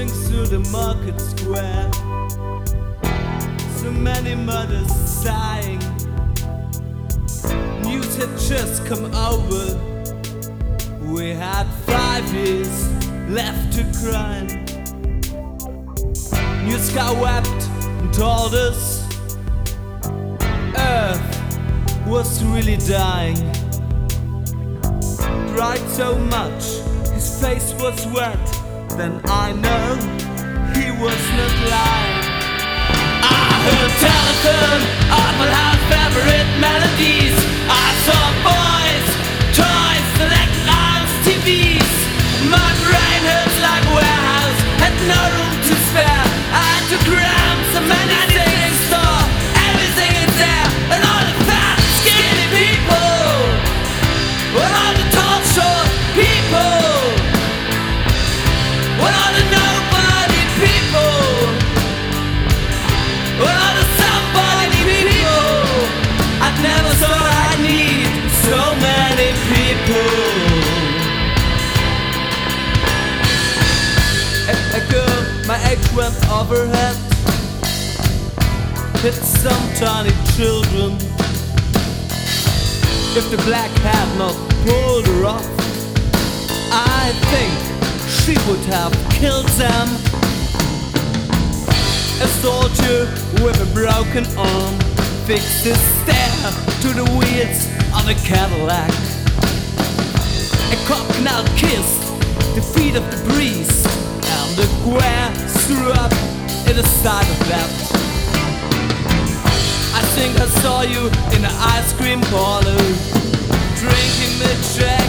marching through the market square. So many mothers sighing. News had just come over. We had 5 years left to cry. News got wept and told us Earth was really dying. Cried so much, his face was wet. Then I know he was not lying. I heard telephone on my house favorite melodies. I saw boys, toys, select arms, TVs. My brain hurts like a warehouse, had no room to spare. I had to cram so many things, store everything is there. And all the fat, skinny people, and all the tall, short people, and all the nobody people, and all the somebody people. I never thought I'd need so many people. A girl my age went overhead, hit some tiny children. If the black had not pulled her off, I think she would have killed them. A soldier with a broken arm fixed his stare to the wheels of a Cadillac. A cocknut kissed the feet of the priest, and the grass threw up in the side of that. I think I saw you in the ice cream parlor, drinking the Jack.